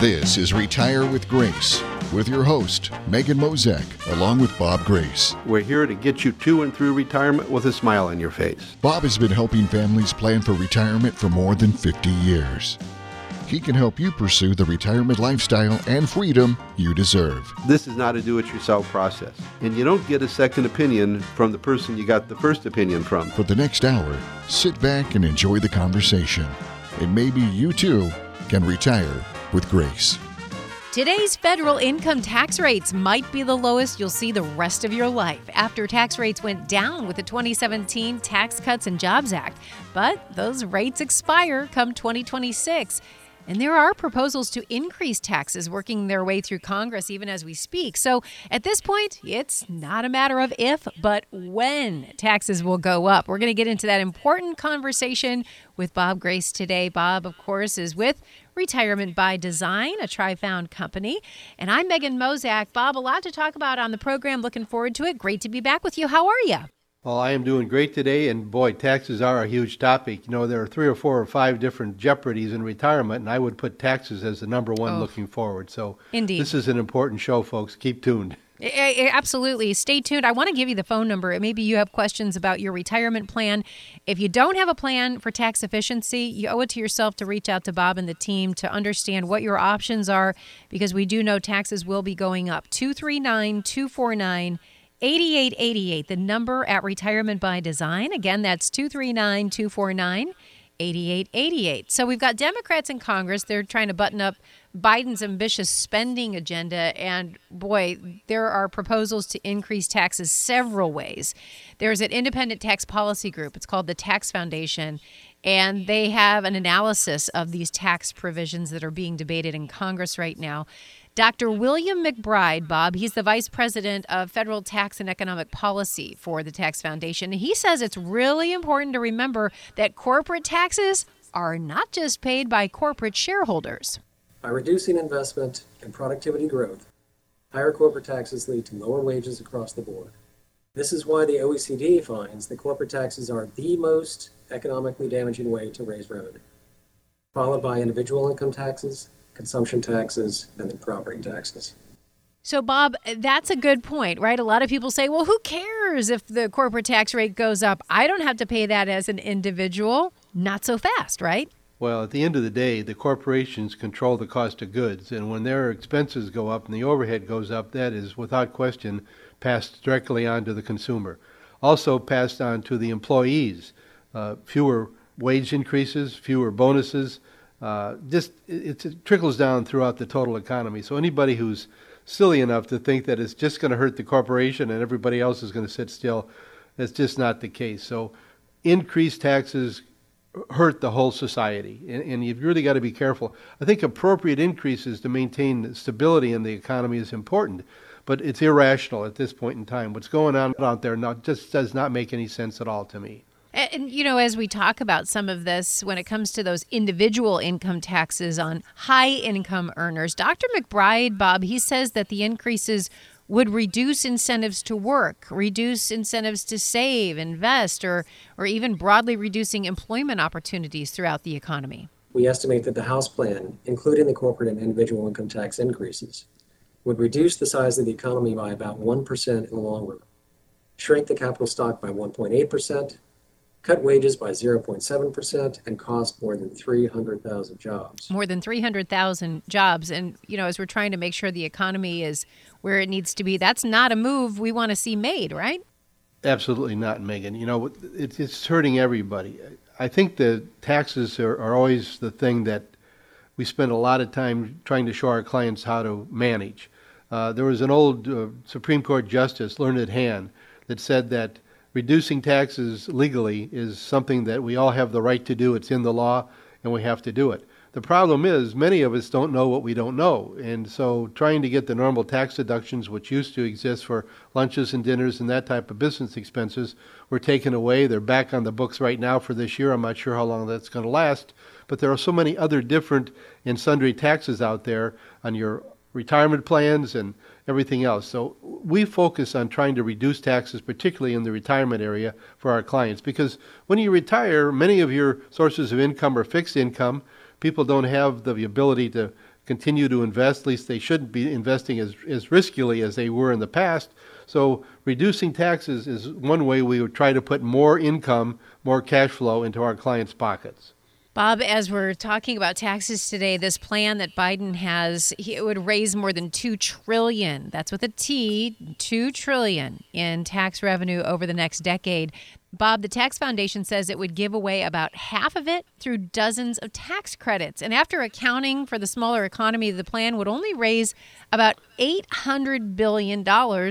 This is Retire with Grace with your host, Megan Mozek, along with Bob Grace. We're here to get you to and through retirement with a smile on your face. Bob has been helping families plan for retirement for more than 50 years. He can help you pursue the retirement lifestyle and freedom you deserve. This is not a do-it-yourself process, and you don't get a second opinion from the person you got the first opinion from. For the next hour, sit back and enjoy the conversation, and maybe you too can retire with grace. Today's federal income tax rates might be the lowest you'll see the rest of your life after tax rates went down with the 2017 Tax Cuts and Jobs Act. But those rates expire come 2026. And there are proposals to increase taxes working their way through Congress even as we speak. So at this point, it's not a matter of if, but when taxes will go up. We're going to get into that important conversation with Bob Grace today. Bob, of course, is with Retirement by Design, a Tri-Found company. And I'm Megan Mozak. Bob, a lot to talk about on the program. Looking forward to it. Great to be back with you. How are you? Well, I am doing great today, and boy, taxes are a huge topic. You know, there are 3 or 4 or 5 different jeopardies in retirement, and I would put taxes as the number one looking forward. So indeed, this is an important show, folks. Keep tuned. Absolutely. Stay tuned. I want to give you the phone number. Maybe you have questions about your retirement plan. If you don't have a plan for tax efficiency, you owe it to yourself to reach out to Bob and the team to understand what your options are, because we do know taxes will be going up. 239-249-8888, the number at Retirement by Design. Again, that's 239-249-8888. So we've got Democrats in Congress. They're trying to button up Biden's ambitious spending agenda. And boy, there are proposals to increase taxes several ways. There's an independent tax policy group. It's called the Tax Foundation. And they have an analysis of these tax provisions that are being debated in Congress right now. Dr. William McBride, Bob, he's the Vice President of Federal Tax and Economic Policy for the Tax Foundation. He says it's really important to remember that corporate taxes are not just paid by corporate shareholders. By reducing investment and productivity growth, higher corporate taxes lead to lower wages across the board. This is why the OECD finds that corporate taxes are the most economically damaging way to raise revenue, followed by individual income taxes, consumption taxes, and then property taxes. So, Bob, that's a good point, right? A lot of people say, well, who cares if the corporate tax rate goes up? I don't have to pay that as an individual. Not so fast, right? Well, at the end of the day, the corporations control the cost of goods, and when their expenses go up and the overhead goes up, that is, without question, passed directly on to the consumer. Also passed on to the employees. Fewer wage increases, fewer bonuses. It trickles down throughout the total economy. So anybody who's silly enough to think that it's just going to hurt the corporation and everybody else is going to sit still, that's just not the case. So increased taxes hurt the whole society, and you've really got to be careful. I think appropriate increases to maintain stability in the economy is important, but it's irrational at this point in time. What's going on out there just does not make any sense at all to me. And, you know, as we talk about some of this, when it comes to those individual income taxes on high-income earners, Dr. McBride, Bob, he says that the increases would reduce incentives to work, reduce incentives to save, invest, or even broadly reducing employment opportunities throughout the economy. We estimate that the House plan, including the corporate and individual income tax increases, would reduce the size of the economy by about 1% in the long run, shrink the capital stock by 1.8%, cut wages by 0.7%, and cost more than 300,000 jobs. More than 300,000 jobs. And, you know, as we're trying to make sure the economy is where it needs to be, that's not a move we want to see made, right? Absolutely not, Megan. You know, it's hurting everybody. I think the taxes are always the thing that we spend a lot of time trying to show our clients how to manage. There was an old Supreme Court Justice, Learned Hand, that said that reducing taxes legally is something that we all have the right to do. It's in the law, and we have to do it. The problem is many of us don't know what we don't know. And so trying to get the normal tax deductions, which used to exist for lunches and dinners and that type of business expenses, were taken away. They're back on the books right now for this year. I'm not sure how long that's going to last. But there are so many other different and sundry taxes out there on your retirement plans and everything else. So we focus on trying to reduce taxes, particularly in the retirement area for our clients, because when you retire, many of your sources of income are fixed income. People don't have the ability to continue to invest. At least they shouldn't be investing as riskily as they were in the past. So reducing taxes is one way we would try to put more income, more cash flow into our clients' pockets. Bob, as we're talking about taxes today, this plan that Biden has, it would raise more than $2 trillion. That's with a T, $2 trillion in tax revenue over the next decade. Bob, the Tax Foundation says it would give away about half of it through dozens of tax credits. And after accounting for the smaller economy, the plan would only raise about $800 billion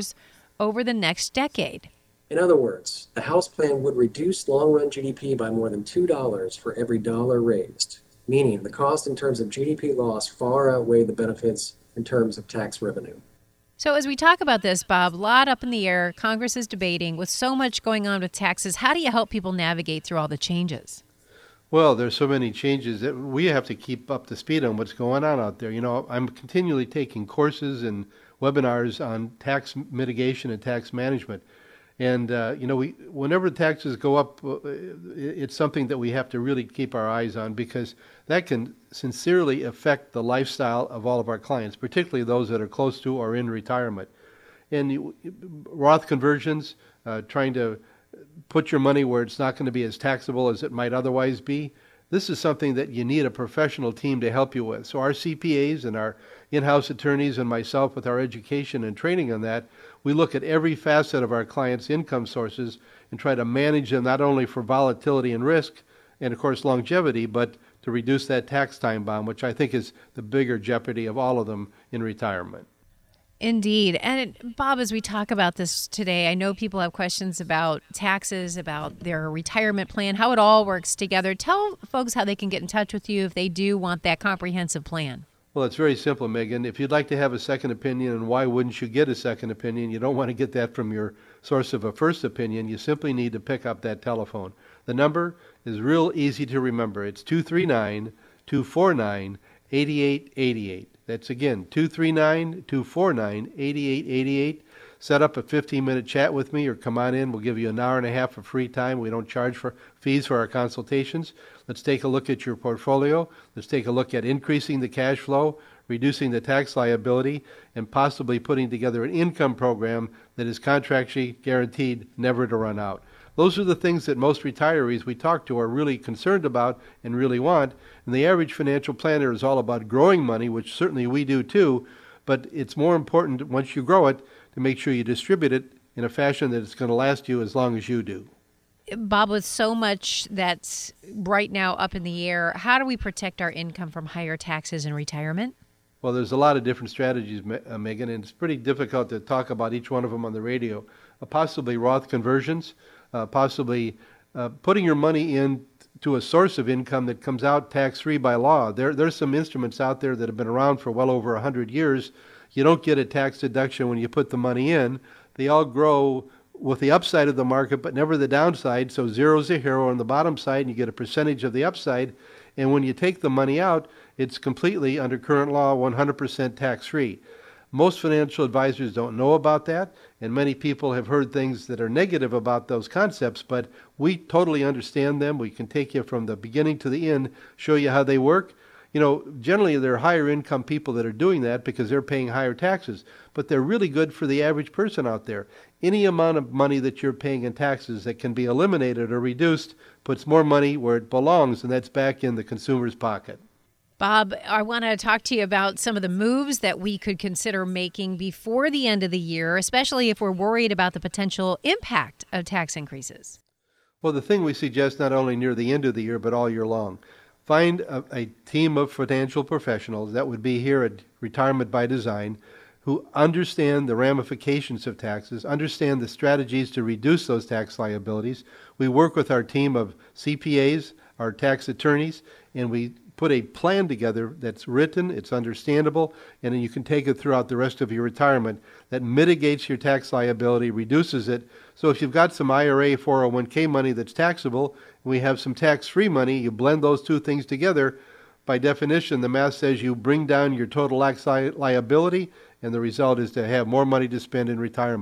over the next decade. In other words, the House plan would reduce long-run GDP by more than $2 for every dollar raised, meaning the cost in terms of GDP loss far outweigh the benefits in terms of tax revenue. So as we talk about this, Bob, a lot up in the air, Congress is debating. With so much going on with taxes, how do you help people navigate through all the changes? Well, there's so many changes that we have to keep up to speed on what's going on out there. I'm continually taking courses and webinars on tax mitigation and tax management. And, whenever taxes go up, it's something that we have to really keep our eyes on, because that can sincerely affect the lifestyle of all of our clients, particularly those that are close to or in retirement. And Roth conversions, trying to put your money where it's not going to be as taxable as it might otherwise be, this is something that you need a professional team to help you with. So our CPAs and our in-house attorneys and myself, with our education and training on that, we look at every facet of our clients' income sources and try to manage them not only for volatility and risk and, of course, longevity, but to reduce that tax time bomb, which I think is the bigger jeopardy of all of them in retirement. Indeed. And Bob, as we talk about this today, I know people have questions about taxes, about their retirement plan, how it all works together. Tell folks how they can get in touch with you if they do want that comprehensive plan. Well, it's very simple, Megan. If you'd like to have a second opinion, and why wouldn't you get a second opinion? You don't want to get that from your source of a first opinion. You simply need to pick up that telephone. The number is real easy to remember. It's 239-249-8888. That's, again, 239-249-8888. Set up a 15-minute chat with me, or come on in. We'll give you an hour and a half of free time. We don't charge for fees for our consultations. Let's take a look at your portfolio. Let's take a look at increasing the cash flow, reducing the tax liability, and possibly putting together an income program that is contractually guaranteed never to run out. Those are the things that most retirees we talk to are really concerned about and really want. And the average financial planner is all about growing money, which certainly we do too, but it's more important once you grow it to make sure you distribute it in a fashion that it's going to last you as long as you do. Bob, with so much that's right now up in the air, how do we protect our income from higher taxes in retirement? Well, there's a lot of different strategies, Megan, and it's pretty difficult to talk about each one of them on the radio. Possibly Roth conversions, possibly putting your money in to a source of income that comes out tax-free by law. There's some instruments out there that have been around for well over 100 years. You don't get a tax deduction when you put the money in. They all grow with the upside of the market, but never the downside. So zero is a hero on the bottom side, and you get a percentage of the upside. And when you take the money out, it's completely, under current law, 100% tax-free. Most financial advisors don't know about that, and many people have heard things that are negative about those concepts, but we totally understand them. We can take you from the beginning to the end, show you how they work. Generally there are higher income people that are doing that because they're paying higher taxes, but they're really good for the average person out there. Any amount of money that you're paying in taxes that can be eliminated or reduced puts more money where it belongs, and that's back in the consumer's pocket. Bob, I want to talk to you about some of the moves that we could consider making before the end of the year, especially if we're worried about the potential impact of tax increases. Well, the thing we suggest not only near the end of the year, but all year long. Find a team of financial professionals, that would be here at Retirement by Design, who understand the ramifications of taxes, understand the strategies to reduce those tax liabilities. We work with our team of CPAs, our tax attorneys, and we put a plan together that's written, it's understandable, and then you can take it throughout the rest of your retirement that mitigates your tax liability, reduces it. So if you've got some IRA, 401k money that's taxable, and we have some tax-free money, you blend those two things together. By definition, the math says you bring down your total tax liability, and the result is to have more money to spend in retirement.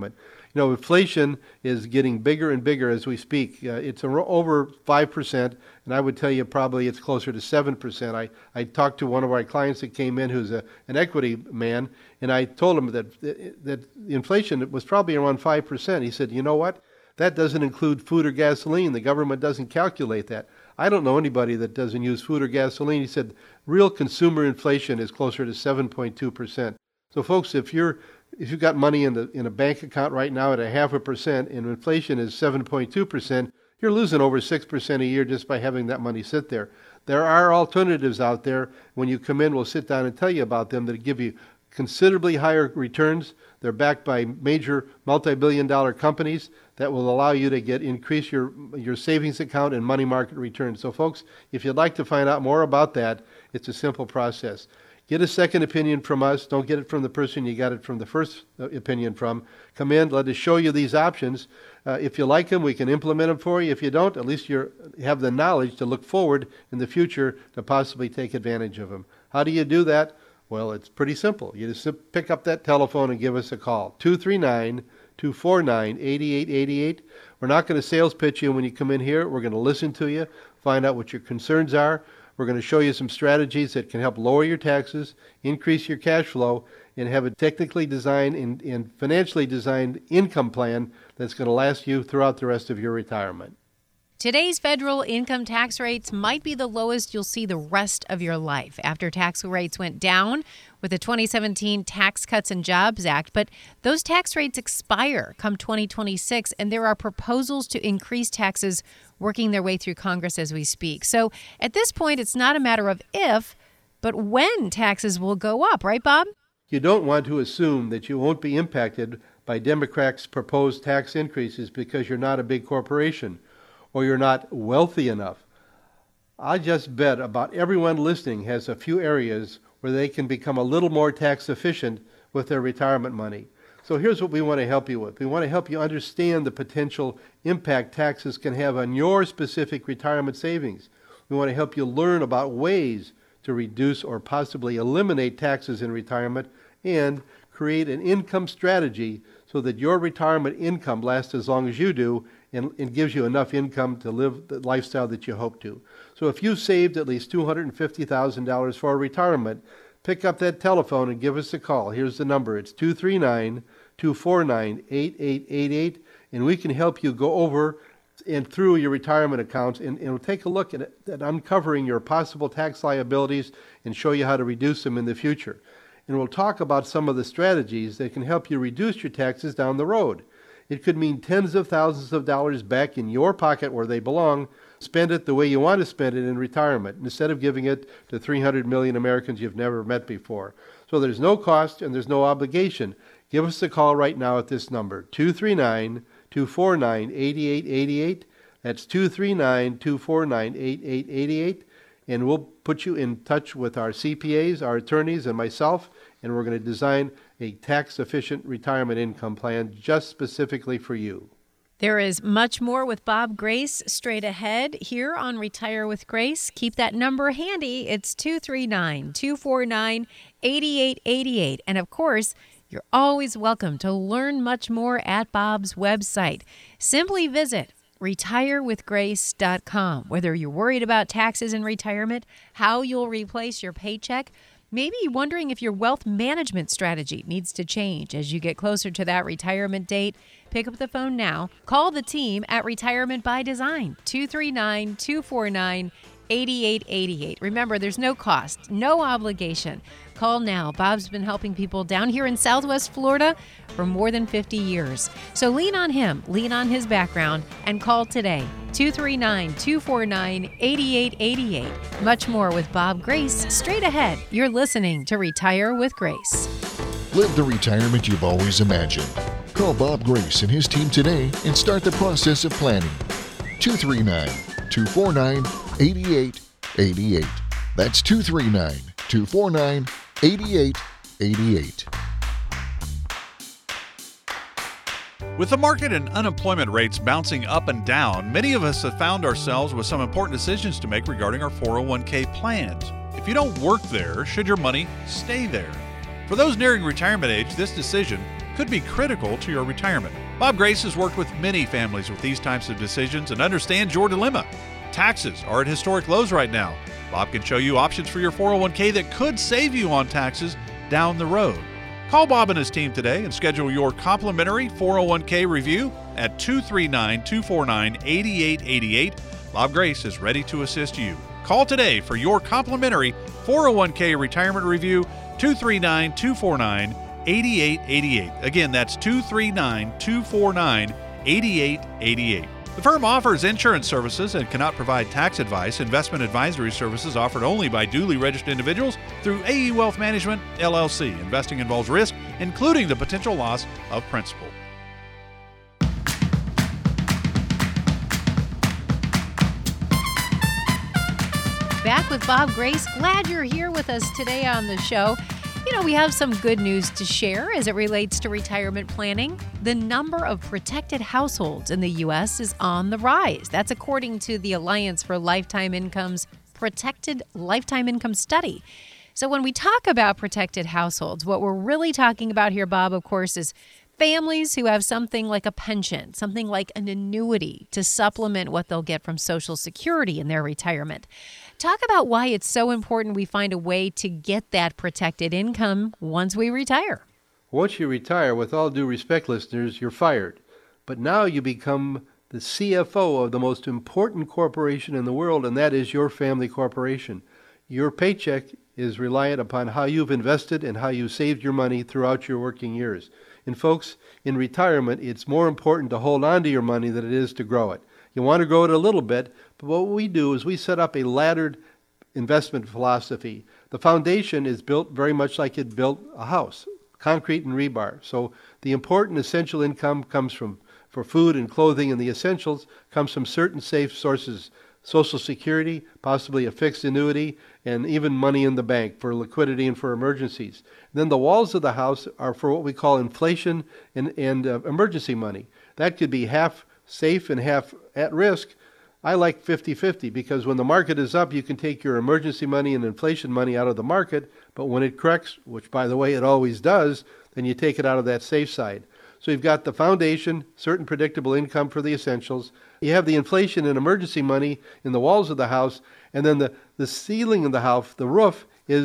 Inflation is getting bigger and bigger as we speak. It's over 5%, and I would tell you probably it's closer to 7%. I talked to one of our clients that came in who's an equity man, and I told him that inflation was probably around 5%. He said, you know what? That doesn't include food or gasoline. The government doesn't calculate that. I don't know anybody that doesn't use food or gasoline. He said real consumer inflation is closer to 7.2%. So folks, if you've got money in a bank account right now at 0.5% and inflation is 7.2%, you're losing over 6% a year just by having that money sit there. There are alternatives out there. When you come in, we'll sit down and tell you about them that give you considerably higher returns. They're backed by major multi-billion-dollar companies that will allow you to increase your savings account and money market returns. So folks, if you'd like to find out more about that, it's a simple process. Get a second opinion from us. Don't get it from the person you got it from the first opinion from. Come in, let us show you these options. If you like them, we can implement them for you. If you don't, at least you have the knowledge to look forward in the future to possibly take advantage of them. How do you do that? Well, it's pretty simple. You just pick up that telephone and give us a call. 239-249-8888. We're not going to sales pitch you when you come in here. We're going to listen to you, find out what your concerns are. We're going to show you some strategies that can help lower your taxes, increase your cash flow, and have a technically designed and financially designed income plan that's going to last you throughout the rest of your retirement. Today's federal income tax rates might be the lowest you'll see the rest of your life after tax rates went down with the 2017 Tax Cuts and Jobs Act. But those tax rates expire come 2026, and there are proposals to increase taxes working their way through Congress as we speak. So at this point, it's not a matter of if, but when taxes will go up, right, Bob? You don't want to assume that you won't be impacted by Democrats' proposed tax increases because you're not a big corporation or you're not wealthy enough. I just bet about everyone listening has a few areas where they can become a little more tax efficient with their retirement money. So here's what we want to help you with. We want to help you understand the potential impact taxes can have on your specific retirement savings. We want to help you learn about ways to reduce or possibly eliminate taxes in retirement and create an income strategy so that your retirement income lasts as long as you do and gives you enough income to live the lifestyle that you hope to. So if you've saved at least $250,000 for retirement, pick up that telephone and give us a call. Here's the number. It's 239-249-8888, and we can help you go over and through your retirement accounts and we'll take a look at uncovering your possible tax liabilities and show you how to reduce them in the future. And we'll talk about some of the strategies that can help you reduce your taxes down the road. It could mean tens of thousands of dollars back in your pocket where they belong. Spend it the way you want to spend it in retirement instead of giving it to 300 million Americans you've never met before. So there's no cost and there's no obligation. Give us a call right now at this number, 239-249-8888. That's 239-249-8888. And we'll put you in touch with our CPAs, our attorneys, and myself, and we're going to design a tax-efficient retirement income plan just specifically for you. There is much more with Bob Grace straight ahead here on Retire with Grace. Keep that number handy. It's 239-249-8888. And of course, you're always welcome to learn much more at Bob's website. Simply visit retirewithgrace.com. Whether you're worried about taxes in retirement, how you'll replace your paycheck, maybe wondering if your wealth management strategy needs to change as you get closer to that retirement date, pick up the phone now. Call the team at Retirement by Design, 239-249-8888. Remember, there's no cost, no obligation. Call now. Bob's been helping people down here in Southwest Florida for more than 50 years. So lean on him, lean on his background, and call today, 239-249-8888. Much more with Bob Grace straight ahead. You're listening to Retire with Grace. Live the retirement you've always imagined. Call Bob Grace and his team today and start the process of planning. 239-249-8888. That's 239-249-8888. With the market and unemployment rates bouncing up and down, many of us have found ourselves with some important decisions to make regarding our 401k plans. If you don't work there, should your money stay there? For those nearing retirement age, this decision could be critical to your retirement. Bob Grace has worked with many families with these types of decisions and understands your dilemma. Taxes are at historic lows right now. Bob can show you options for your 401k that could save you on taxes down the road. Call Bob and his team today and schedule your complimentary 401k review at 239-249-8888. Bob Grace is ready to assist you. Call today for your complimentary 401k retirement review, 239-249-8888. Again, that's 239-249-8888. The firm offers insurance services and cannot provide tax advice. Investment advisory services offered only by duly registered individuals through AE Wealth Management, LLC. Investing involves risk, including the potential loss of principal. Back with Bob Grace. Glad you're here with us today on the show. You know, we have some good news to share as it relates to retirement planning. The number of protected households in the U.S. is on the rise. That's according to the Alliance for Lifetime Income's Protected Lifetime Income Study. So when we talk about protected households, what we're really talking about here, Bob, of course, is families who have something like a pension, something like an annuity to supplement what they'll get from Social Security in their retirement. Talk about why it's so important we find a way to get that protected income once we retire. Once you retire, with all due respect, listeners, you're fired. But now you become the CFO of the most important corporation in the world, and that is your family corporation. Your paycheck is reliant upon how you've invested and how you saved your money throughout your working years. And folks, in retirement, it's more important to hold on to your money than it is to grow it. You want to grow it a little bit, but what we do is we set up a laddered investment philosophy. The foundation is built very much like it built a house, concrete and rebar. So the important essential income comes for food and clothing, and the essentials comes from certain safe sources, Social Security, possibly a fixed annuity, and even money in the bank for liquidity and for emergencies. Then the walls of the house are for what we call inflation and emergency money. That could be half safe and half at risk. I like 50-50 because when the market is up, you can take your emergency money and inflation money out of the market, but when it corrects, which by the way it always does, then you take it out of that safe side. So you've got the foundation, certain predictable income for the essentials. You have the inflation and emergency money in the walls of the house, and then the ceiling of the house, the roof,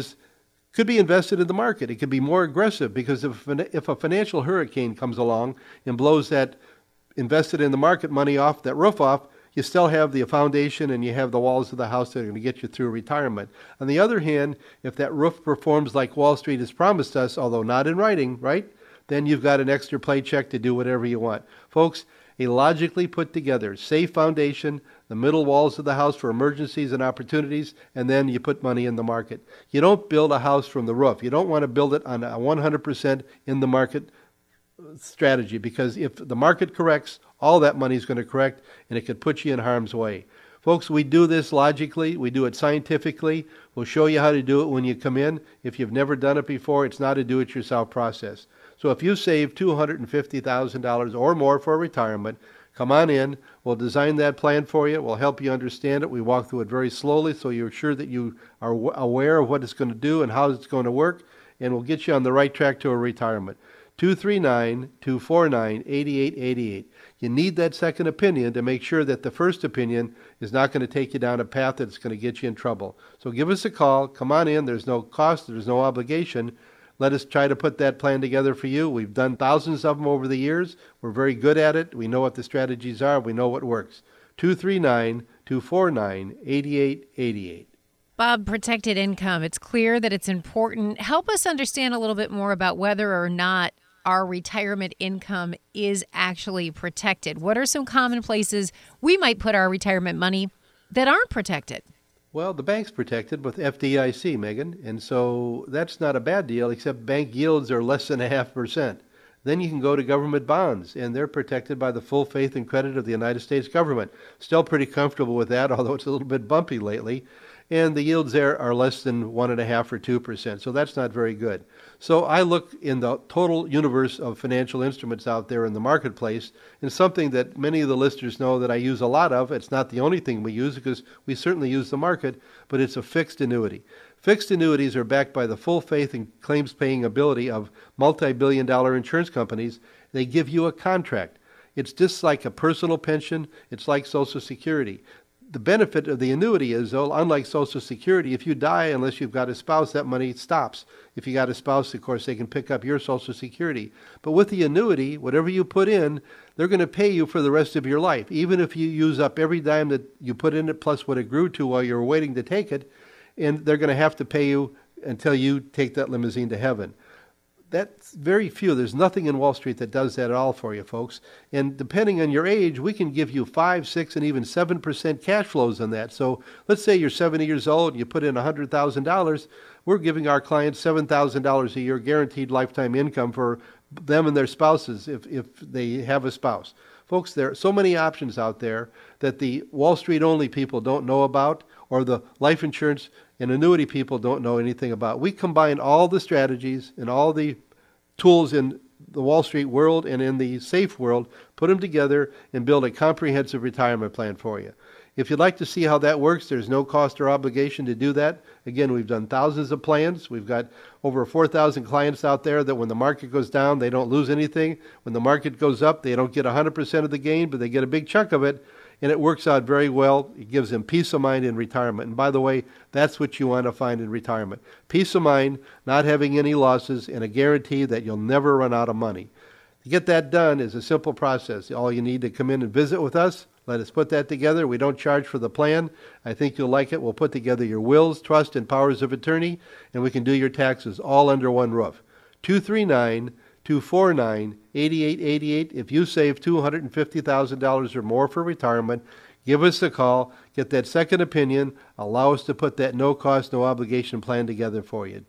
could be invested in the market. It could be more aggressive because if a financial hurricane comes along and blows that invested in the market money off, that roof off, you still have the foundation and you have the walls of the house that are going to get you through retirement. On the other hand, if that roof performs like Wall Street has promised us, although not in writing, right, then you've got an extra paycheck to do whatever you want. Folks, a logically put together safe foundation, the middle walls of the house for emergencies and opportunities, and then you put money in the market. You don't build a house from the roof. You don't want to build it on a 100% in the market strategy, because if the market corrects, all that money is going to correct, and it could put you in harm's way. Folks, we do this logically. We do it scientifically. We'll show you how to do it when you come in. If you've never done it before, it's not a do-it-yourself process. So if you save $250,000 or more for retirement, come on in. We'll design that plan for you. We'll help you understand it. We walk through it very slowly so you're sure that you are aware of what it's going to do and how it's going to work, and we'll get you on the right track to a retirement. 239-249-8888. You need that second opinion to make sure that the first opinion is not going to take you down a path that's going to get you in trouble. So give us a call. Come on in. There's no cost. There's no obligation. Let us try to put that plan together for you. We've done thousands of them over the years. We're very good at it. We know what the strategies are. We know what works. 239-249-8888. Bob, protected income. It's clear that it's important. Help us understand a little bit more about whether or not our retirement income is actually protected. What are some common places we might put our retirement money that aren't protected? Well, the bank's protected with FDIC, Megan, and so that's not a bad deal, except bank yields are less than 0.5%. Then you can go to government bonds, and they're protected by the full faith and credit of the United States government. Still pretty comfortable with that, although it's a little bit bumpy lately. And the yields there are less than 1.5% or 2%, so that's not very good. So I look in the total universe of financial instruments out there in the marketplace, and something that many of the listeners know that I use a lot of. It's not the only thing we use, because we certainly use the market, but it's a fixed annuity. Fixed annuities are backed by the full faith and claims-paying ability of multi-billion-dollar insurance companies. They give you a contract. It's just like a personal pension. It's like Social Security. The benefit of the annuity is, though, unlike Social Security, if you die, unless you've got a spouse, that money stops. If you got a spouse, of course, they can pick up your Social Security. But with the annuity, whatever you put in, they're going to pay you for the rest of your life. Even if you use up every dime that you put in it plus what it grew to while you were waiting to take it, and they're going to have to pay you until you take that limousine to heaven. That's very few. There's nothing in Wall Street that does that at all for you, folks. And depending on your age, we can give you 5, 6, and even 7% cash flows on that. So let's say you're 70 years old and you put in $100,000. We're giving our clients $7,000 a year guaranteed lifetime income for them and their spouses if they have a spouse. Folks, there are so many options out there that the Wall Street only people don't know about, or the life insurance and annuity people don't know anything about. We combine all the strategies and all the tools in the Wall Street world and in the safe world, put them together and build a comprehensive retirement plan for you. If you'd like to see how that works, there's no cost or obligation to do that. Again, we've done thousands of plans. We've got over 4,000 clients out there that when the market goes down, they don't lose anything. When the market goes up, they don't get 100% of the gain, but they get a big chunk of it. And it works out very well. It gives them peace of mind in retirement. And by the way, that's what you want to find in retirement. Peace of mind, not having any losses, and a guarantee that you'll never run out of money. To get that done is a simple process. All you need to come in and visit with us. Let us put that together. We don't charge for the plan. I think you'll like it. We'll put together your wills, trust, and powers of attorney, and we can do your taxes all under one roof. 239-249-8888. If you save $250,000 or more for retirement, give us a call, get that second opinion, allow us to put that no-cost, no-obligation plan together for you.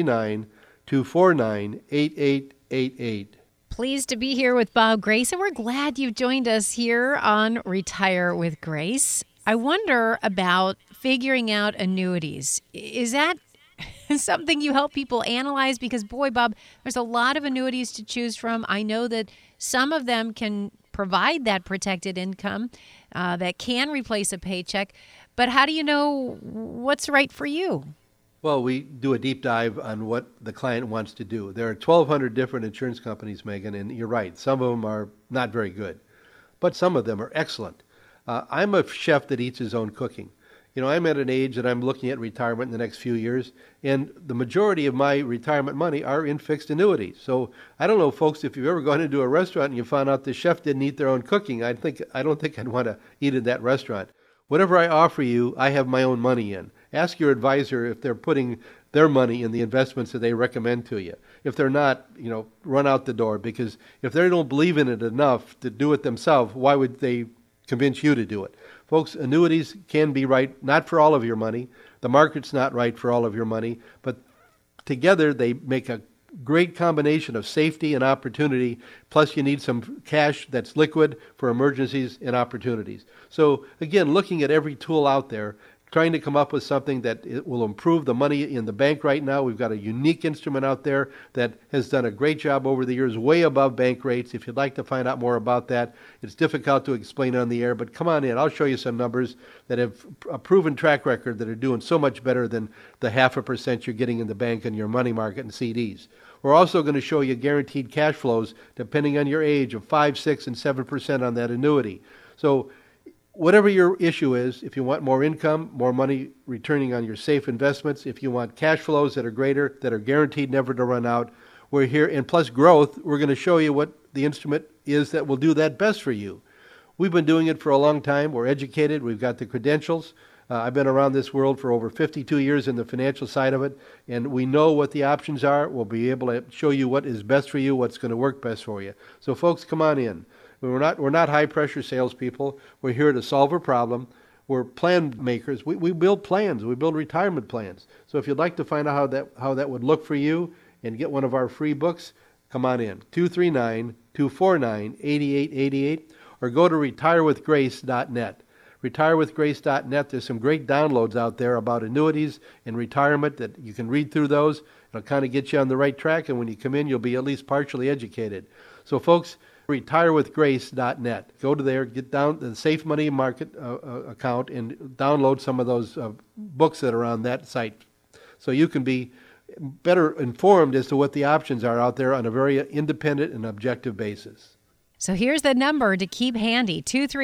239-249-8888. Pleased to be here with Bob Grace, and we're glad you've joined us here on Retire with Grace. I wonder about figuring out annuities. Is that something you help people analyze? Because, boy, Bob, there's a lot of annuities to choose from. I know that some of them can provide that protected income that can replace a paycheck. But how do you know what's right for you? Well, we do a deep dive on what the client wants to do. There are 1,200 different insurance companies, Megan, and you're right. Some of them are not very good, but some of them are excellent. I'm a chef that eats his own cooking. You know, I'm at an age that I'm looking at retirement in the next few years, and the majority of my retirement money are in fixed annuities. So I don't know, folks, if you've ever gone into a restaurant and you found out the chef didn't eat their own cooking, I don't think I'd want to eat in that restaurant. Whatever I offer you, I have my own money in. Ask your advisor if they're putting their money in the investments that they recommend to you. If they're not, run out the door, because if they don't believe in it enough to do it themselves, why would they convince you to do it? Folks, annuities can be right, not for all of your money. The market's not right for all of your money, but together they make a great combination of safety and opportunity, plus you need some cash that's liquid for emergencies and opportunities. So again, looking at every tool out there, trying to come up with something that it will improve the money in the bank right now. We've got a unique instrument out there that has done a great job over the years, way above bank rates. If you'd like to find out more about that, it's difficult to explain on the air, but come on in. I'll show you some numbers that have a proven track record that are doing so much better than the 0.5% you're getting in the bank and your money market and CDs. We're also going to show you guaranteed cash flows, depending on your age, of 5, 6, and 7% on that annuity. So whatever your issue is, if you want more income, more money returning on your safe investments, if you want cash flows that are greater, that are guaranteed never to run out, we're here. And plus growth, we're going to show you what the instrument is that will do that best for you. We've been doing it for a long time. We're educated. We've got the credentials. I've been around this world for over 52 years in the financial side of it, and we know what the options are. We'll be able to show you what is best for you, what's going to work best for you. So folks, come on in. We're not high-pressure salespeople. We're here to solve a problem. We're plan makers. We build plans. We build retirement plans. So if you'd like to find out how that would look for you and get one of our free books, come on in. 239-249-8888, or go to retirewithgrace.net. Retirewithgrace.net. There's some great downloads out there about annuities and retirement that you can read through those. It'll kind of get you on the right track, and when you come in, you'll be at least partially educated. So folks, retirewithgrace.net. Go to there, get down the Safe Money Market account, and download some of those books that are on that site, so you can be better informed as to what the options are out there on a very independent and objective basis. So here's the number to keep handy,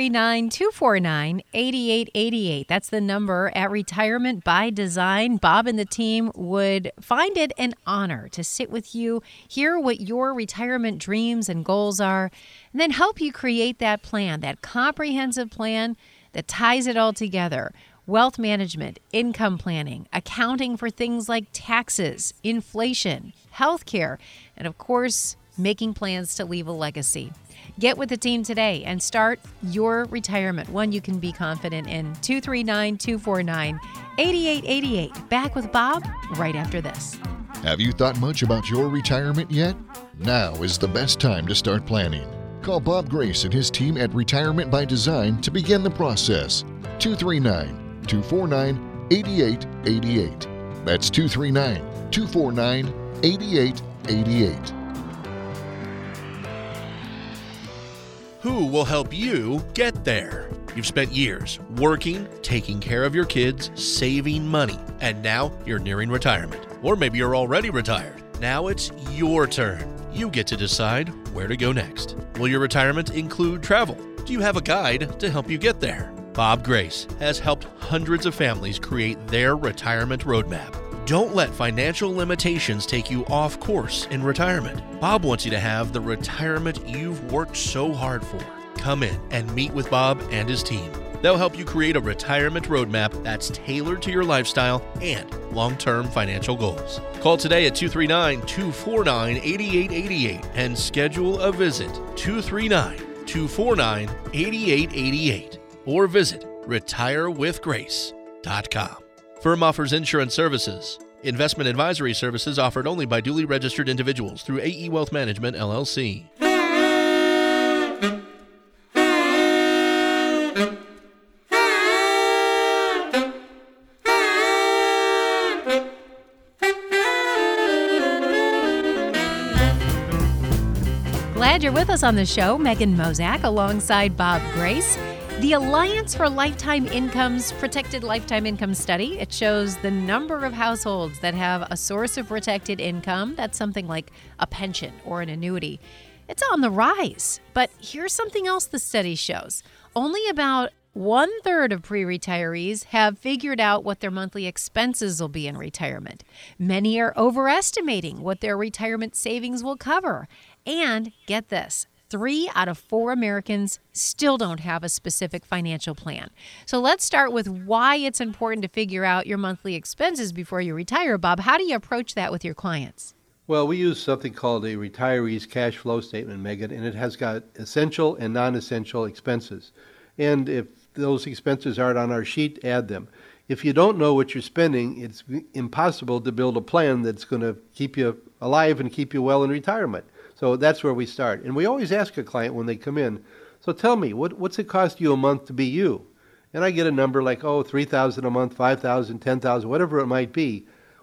239-249-8888. That's the number at Retirement by Design. Bob and the team would find it an honor to sit with you, hear what your retirement dreams and goals are, and then help you create that plan, that comprehensive plan that ties it all together. Wealth management, income planning, accounting for things like taxes, inflation, healthcare, and of course, making plans to leave a legacy. Get with the team today and start your retirement, one you can be confident in. 239-249-8888. Back with Bob right after this. Have you thought much about your retirement yet? Now is the best time to start planning. Call Bob Grace and his team at Retirement by Design to begin the process. 239-249-8888. That's 239-249-8888. Who will help you get there? You've spent years working, taking care of your kids, saving money, and now you're nearing retirement. Or maybe you're already retired. Now it's your turn. You get to decide where to go next. Will your retirement include travel? Do you have a guide to help you get there? Bob Grace has helped hundreds of families create their retirement roadmap. Don't let financial limitations take you off course in retirement. Bob wants you to have the retirement you've worked so hard for. Come in and meet with Bob and his team. They'll help you create a retirement roadmap that's tailored to your lifestyle and long-term financial goals. Call today at 239-249-8888 and schedule a visit. 239-249-8888 or visit retirewithgrace.com. Firm offers insurance services. Investment advisory services offered only by duly registered individuals through AE Wealth Management, LLC. Glad you're with us on the show. Megan Mozak alongside Bob Grace. The Alliance for Lifetime Income's Protected Lifetime Income Study, it shows the number of households that have a source of protected income, that's something like a pension or an annuity. It's on the rise. But here's something else the study shows. Only about 1/3 of pre-retirees have figured out what their monthly expenses will be in retirement. Many are overestimating what their retirement savings will cover. And get this, 3 out of 4 Americans still don't have a specific financial plan. So let's start with why it's important to figure out your monthly expenses before you retire. Bob, how do you approach that with your clients? Well, we use something called a retiree's cash flow statement, Megan, and it has got essential and non-essential expenses. And if those expenses aren't on our sheet, add them. If you don't know what you're spending, it's impossible to build a plan that's going to keep you alive and keep you well in retirement. So that's where we start. And we always ask a client when they come in, so tell me, what's it cost you a month to be you? And I get a number like, $3,000 a month, $5,000, $10,000, whatever it might be.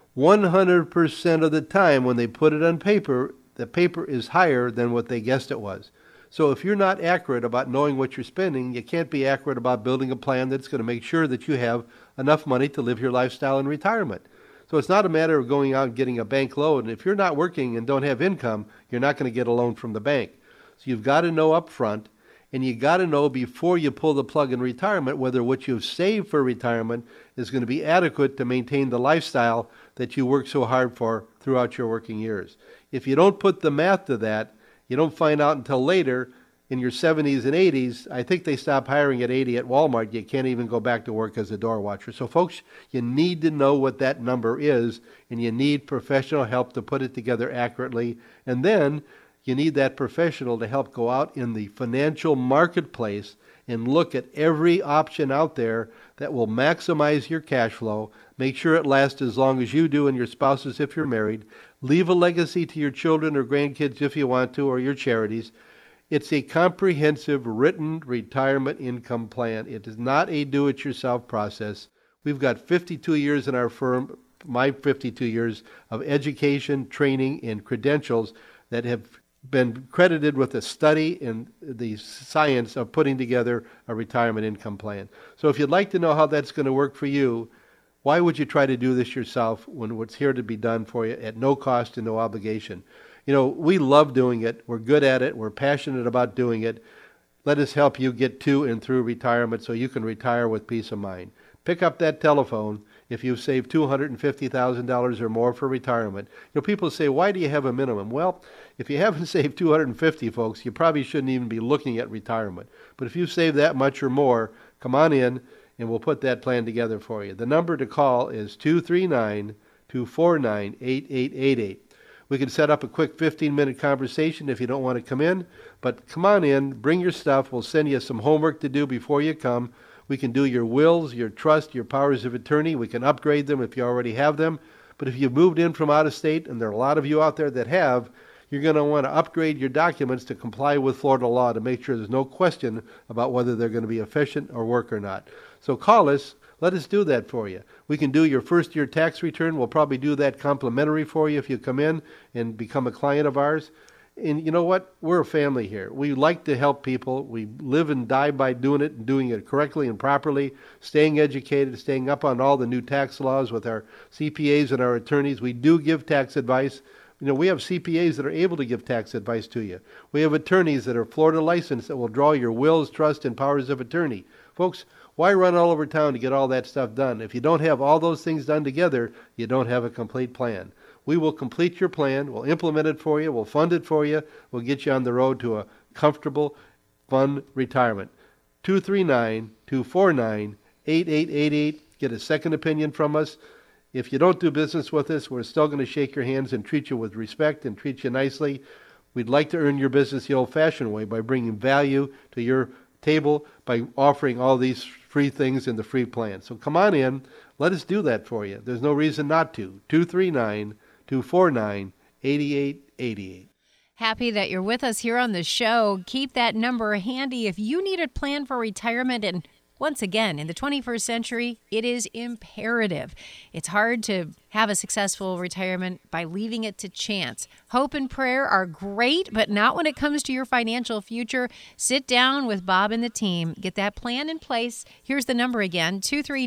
100% of the time when they put it on paper, the paper is higher than what they guessed it was. So if you're not accurate about knowing what you're spending, you can't be accurate about building a plan that's going to make sure that you have enough money to live your lifestyle in retirement. So it's not a matter of going out and getting a bank loan. If you're not working and don't have income, you're not going to get a loan from the bank. So you've got to know up front, and you got to know before you pull the plug in retirement whether what you've saved for retirement is going to be adequate to maintain the lifestyle that you work so hard for throughout your working years. If you don't put the math to that, you don't find out until later in your 70s and 80s. I think they stop hiring at 80 at Walmart. You can't even go back to work as a door watcher. So folks, you need to know what that number is, and you need professional help to put it together accurately. And then you need that professional to help go out in the financial marketplace and look at every option out there that will maximize your cash flow, make sure it lasts as long as you do and your spouses if you're married, leave a legacy to your children or grandkids if you want to, or your charities. It's a comprehensive written retirement income plan. It is not a do-it-yourself process. We've got 52 years in our firm, my 52 years of education, training, and credentials that have been credited with a study in the science of putting together a retirement income plan. So if you'd like to know how that's going to work for you, why would you try to do this yourself when what's here to be done for you at no cost and no obligation? We love doing it. We're good at it. We're passionate about doing it. Let us help you get to and through retirement so you can retire with peace of mind. Pick up that telephone if you've saved $250,000 or more for retirement. People say, why do you have a minimum? Well, if you haven't saved $250,000, folks, you probably shouldn't even be looking at retirement. But if you've saved that much or more, come on in and we'll put that plan together for you. The number to call is 239-249-8888. We can set up a quick 15-minute conversation if you don't want to come in, but come on in, bring your stuff. We'll send you some homework to do before you come. We can do your wills, your trust, your powers of attorney. We can upgrade them if you already have them. But if you've moved in from out of state, and there are a lot of you out there that have, you're going to want to upgrade your documents to comply with Florida law to make sure there's no question about whether they're going to be efficient or work or not. So call us. Let us do that for you. We can do your first-year tax return. We'll probably do that complimentary for you if you come in and become a client of ours. And you know what? We're a family here. We like to help people. We live and die by doing it and doing it correctly and properly, staying educated, staying up on all the new tax laws with our CPAs and our attorneys. We do give tax advice. We have CPAs that are able to give tax advice to you. We have attorneys that are Florida licensed that will draw your wills, trust, and powers of attorney. Folks, why run all over town to get all that stuff done? If you don't have all those things done together, you don't have a complete plan. We will complete your plan. We'll implement it for you. We'll fund it for you. We'll get you on the road to a comfortable, fun retirement. 239-249-8888. Get a second opinion from us. If you don't do business with us, we're still going to shake your hands and treat you with respect and treat you nicely. We'd like to earn your business the old-fashioned way by bringing value to your table by offering all these free things in the free plan. So come on in. Let us do that for you. There's no reason not to. 239-249-8888. Happy that you're with us here on the show. Keep that number handy if you need a plan for retirement. And once again, in the 21st century, it is imperative. It's hard to have a successful retirement by leaving it to chance. Hope and prayer are great, but not when it comes to your financial future. Sit down with Bob and the team. Get that plan in place. Here's the number again,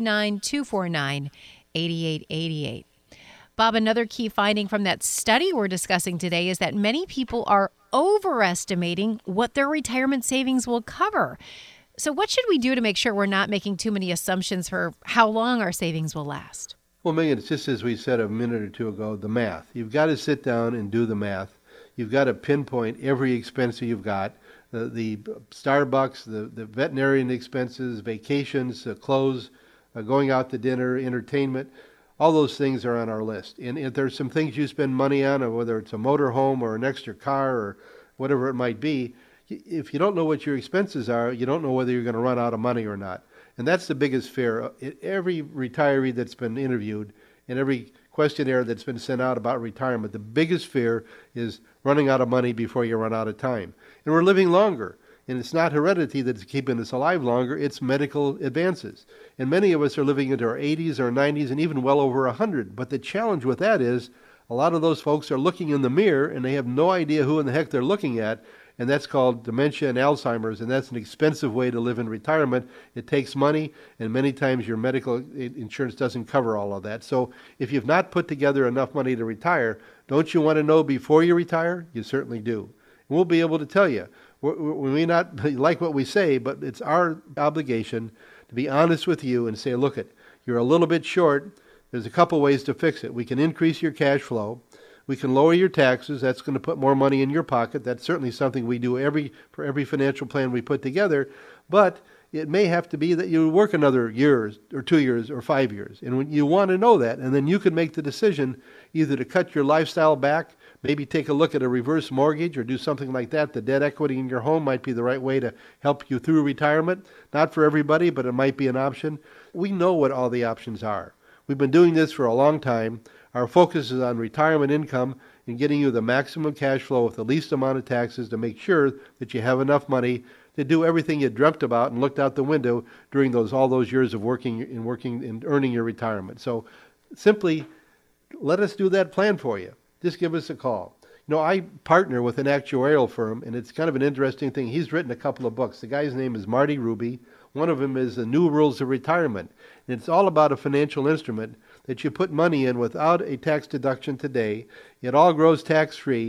239-249-8888. Bob, another key finding from that study we're discussing today is that many people are overestimating what their retirement savings will cover. So what should we do to make sure we're not making too many assumptions for how long our savings will last? Well, Megan, it's just as we said a minute or two ago, the math. You've got to sit down and do the math. You've got to pinpoint every expense you've got. The Starbucks, the veterinarian expenses, vacations, clothes, going out to dinner, entertainment. All those things are on our list. And if there's some things you spend money on, or whether it's a motor home or an extra car or whatever it might be, if you don't know what your expenses are, you don't know whether you're going to run out of money or not. And that's the biggest fear. Every retiree that's been interviewed and every questionnaire that's been sent out about retirement, the biggest fear is running out of money before you run out of time. And we're living longer. And it's not heredity that's keeping us alive longer, it's medical advances. And many of us are living into our 80s or 90s and even well over 100. But the challenge with that is a lot of those folks are looking in the mirror and they have no idea who in the heck they're looking at. And that's called dementia and Alzheimer's, and that's an expensive way to live in retirement. It takes money, and many times your medical insurance doesn't cover all of that. So if you've not put together enough money to retire, don't you want to know before you retire? You certainly do. And we'll be able to tell you. We may not like what we say, but it's our obligation to be honest with you and say, look, you're a little bit short. There's a couple ways to fix it. We can increase your cash flow. We can lower your taxes. That's going to put more money in your pocket. That's certainly something we do for every financial plan we put together. But it may have to be that you work another year or 2 years or 5 years. And you want to know that. And then you can make the decision either to cut your lifestyle back, maybe take a look at a reverse mortgage or do something like that. The debt equity in your home might be the right way to help you through retirement. Not for everybody, but it might be an option. We know what all the options are. We've been doing this for a long time. Our focus is on retirement income and getting you the maximum cash flow with the least amount of taxes to make sure that you have enough money to do everything you dreamt about and looked out the window during all those years of working and earning your retirement. So simply let us do that plan for you. Just give us a call. I partner with an actuarial firm, and it's kind of an interesting thing. He's written a couple of books. The guy's name is Marty Ruby. One of them is The New Rules of Retirement. And it's all about a financial instrument that you put money in without a tax deduction today. It all grows tax-free,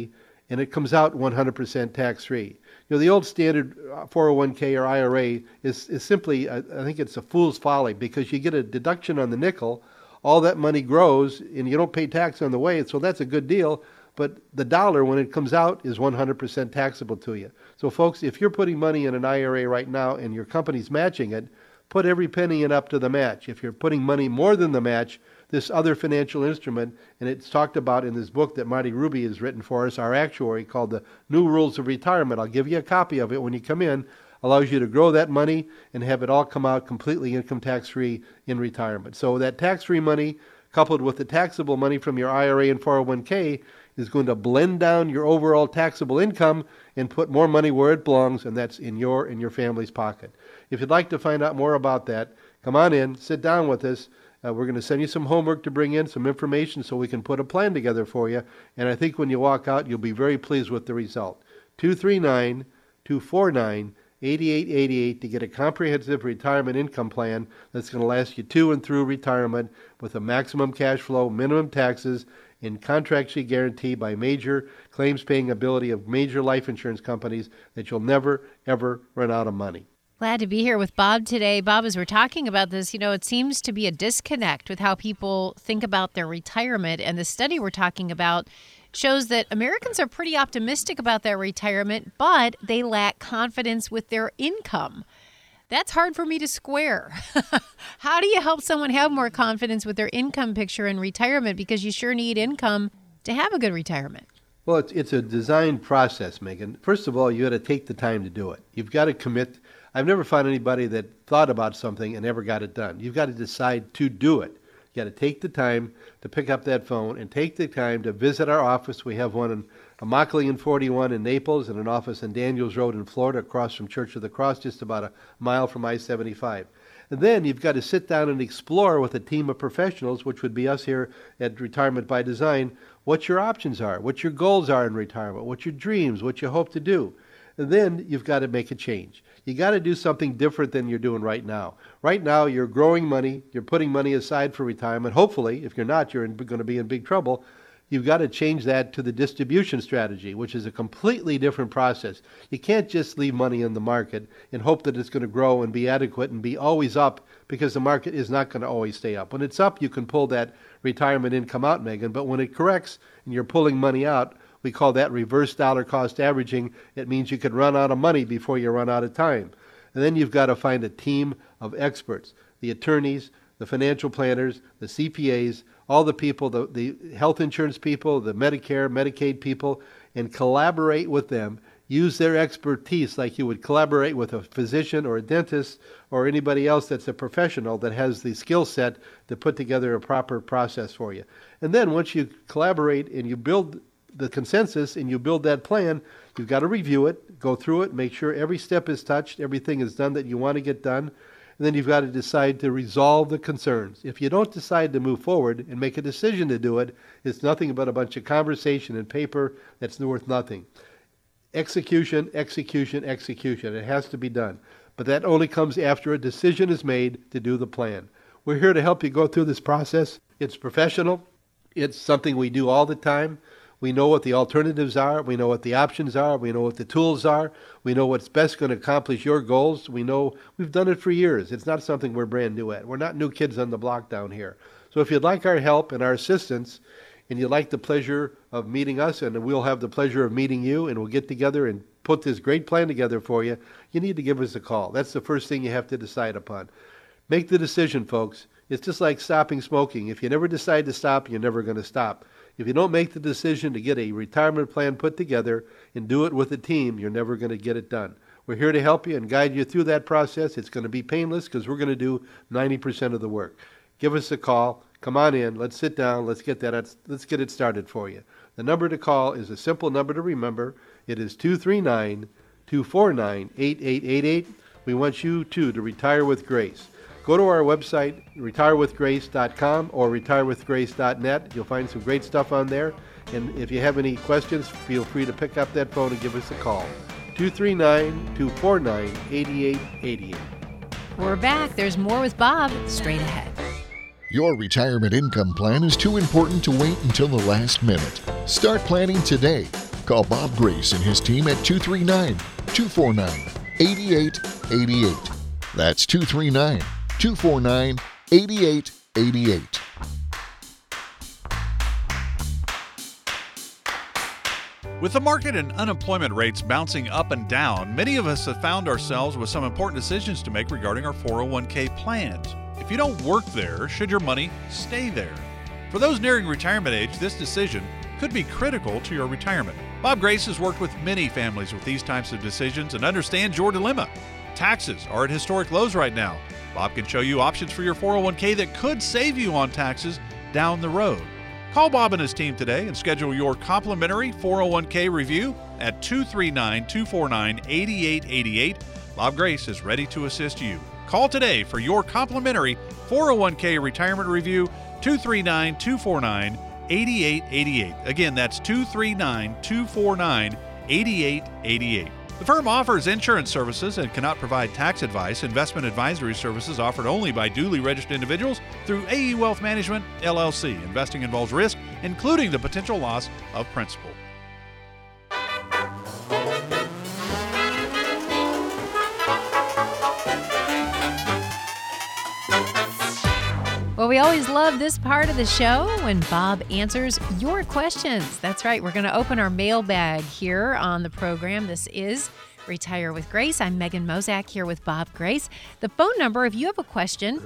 and it comes out 100% tax-free. The old standard 401k or IRA is simply, I think it's a fool's folly, because you get a deduction on the nickel, all that money grows, and you don't pay tax on the way, so that's a good deal, but the dollar, when it comes out, is 100% taxable to you. So folks, if you're putting money in an IRA right now and your company's matching it, put every penny in up to the match. If you're putting money more than the match, this other financial instrument, and it's talked about in this book that Marty Ruby has written for us, our actuary, called The New Rules of Retirement. I'll give you a copy of it when you come in. Allows you to grow that money and have it all come out completely income tax-free in retirement. So that tax-free money, coupled with the taxable money from your IRA and 401k, is going to blend down your overall taxable income and put more money where it belongs, and that's in your family's pocket. If you'd like to find out more about that, come on in, sit down with us. We're going to send you some homework to bring in, some information, so we can put a plan together for you. And I think when you walk out, you'll be very pleased with the result. 239-249-8888 to get a comprehensive retirement income plan that's going to last you to and through retirement with a maximum cash flow, minimum taxes, and contractually guaranteed by major claims-paying ability of major life insurance companies that you'll never, ever run out of money. Glad to be here with Bob today. Bob, as we're talking about this, it seems to be a disconnect with how people think about their retirement. And the study we're talking about shows that Americans are pretty optimistic about their retirement, but they lack confidence with their income. That's hard for me to square. How do you help someone have more confidence with their income picture in retirement? Because you sure need income to have a good retirement. Well, it's a designed process, Megan. First of all, you got to take the time to do it. You've got to commit. I've never found anybody that thought about something and never got it done. You've got to decide to do it. You got to take the time to pick up that phone and take the time to visit our office. We have one in Immokalee and 41 in Naples and an office in Daniels Road in Florida across from Church of the Cross, just about a mile from I-75. And then you've got to sit down and explore with a team of professionals, which would be us here at Retirement by Design, what your options are, what your goals are in retirement, what your dreams, what you hope to do. And then you've got to make a change. You got to do something different than you're doing right now. Right now, you're growing money. You're putting money aside for retirement. Hopefully, if you're not, you're going to be in big trouble. You've got to change that to the distribution strategy, which is a completely different process. You can't just leave money in the market and hope that it's going to grow and be adequate and be always up, because the market is not going to always stay up. When it's up, you can pull that retirement income out, Megan, but when it corrects and you're pulling money out, we call that reverse dollar cost averaging. It means you could run out of money before you run out of time. And then you've got to find a team of experts, the attorneys, the financial planners, the CPAs, all the people, the health insurance people, the Medicare, Medicaid people, and collaborate with them. Use their expertise like you would collaborate with a physician or a dentist or anybody else that's a professional that has the skill set to put together a proper process for you. And then once you collaborate and you build the consensus and you build that plan, you've got to review it, go through it, make sure every step is touched, everything is done that you want to get done, and then you've got to decide to resolve the concerns. If you don't decide to move forward and make a decision to do it, it's nothing but a bunch of conversation and paper that's worth nothing. Execution, execution, execution. It has to be done. But that only comes after a decision is made to do the plan. We're here to help you go through this process. It's professional. It's something we do all the time. We know what the alternatives are. We know what the options are. We know what the tools are. We know what's best going to accomplish your goals. We know we've done it for years. It's not something we're brand new at. We're not new kids on the block down here. So if you'd like our help and our assistance, and you'd like the pleasure of meeting us, and we'll have the pleasure of meeting you, and we'll get together and put this great plan together for you, you need to give us a call. That's the first thing you have to decide upon. Make the decision, folks. It's just like stopping smoking. If you never decide to stop, you're never going to stop. If you don't make the decision to get a retirement plan put together and do it with a team, you're never going to get it done. We're here to help you and guide you through that process. It's going to be painless because we're going to do 90% of the work. Give us a call. Come on in. Let's sit down. Let's get it started for you. The number to call is a simple number to remember. It is 239-249-8888. We want you, too, to retire with grace. Go to our website, retirewithgrace.com or retirewithgrace.net. You'll find some great stuff on there. And if you have any questions, feel free to pick up that phone and give us a call. 239-249-8888. We're back. There's more with Bob straight ahead. Your retirement income plan is too important to wait until the last minute. Start planning today. Call Bob Grace and his team at 239-249-8888. That's 239-249-8888. With the market and unemployment rates bouncing up and down, many of us have found ourselves with some important decisions to make regarding our 401k plans. If you don't work there, should your money stay there? For those nearing retirement age, this decision could be critical to your retirement. Bob Grace has worked with many families with these types of decisions and understands your dilemma. Taxes are at historic lows right now. Bob can show you options for your 401k that could save you on taxes down the road. Call Bob and his team today and schedule your complimentary 401k review at 239-249-8888. Bob Grace is ready to assist you. Call today for your complimentary 401k retirement review, 239-249-8888. Again, that's 239-249-8888. The firm offers insurance services and cannot provide tax advice. Investment advisory services offered only by duly registered individuals through AE Wealth Management, LLC. Investing involves risk, including the potential loss of principal. Well, we always love this part of the show when Bob answers your questions. That's right. We're going to open our mailbag here on the program. This is Retire with Grace. I'm Megan Mozak here with Bob Grace. The phone number, if you have a question,